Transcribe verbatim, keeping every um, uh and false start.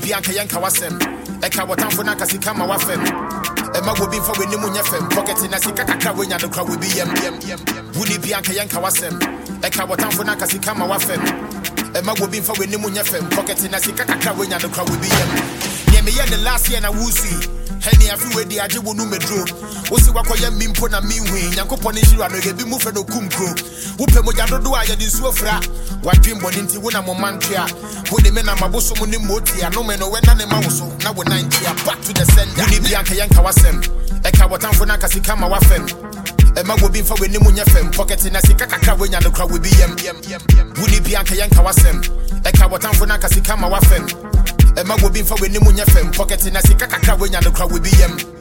Bianca Yanka wasem. Eka watan for naka sika ma wafem. Emma will be for when you fem. Pocket in a sika when you crowd will be yem yem yem. Woody Bianca Yanka wasem. Eka watan for naka sika ma wafem. Emma will be for when you fem. Pocket in a sika when you crowd will be yem. Yeah, me the last year na wusi. Henny afi we di aje wonu medro. Wosi wakoye mimpo na minwi. Nyankopon nhiro ano ge bi mu fe no kumkro. Wo pe mo jadodo a ye di nsuo fra. Wadwem boni nti wo na mo mantwea. Wo de me na maboso mu ni moti ano me no we na ne mawoso na wo ninety back to the sender. Woni Bianca Yanka wasem. Eka wotanfo na kasika ma wafem. Emma will be for when you fem. Pocket in a sika kakra when you crowd will be yem yem yem yem. Woni Bianca Yanka wasem. Eka wotanfo na kasika ma wafem. Emma will be for when you fem. Pocket in a sika kakra when you crowd will be yem.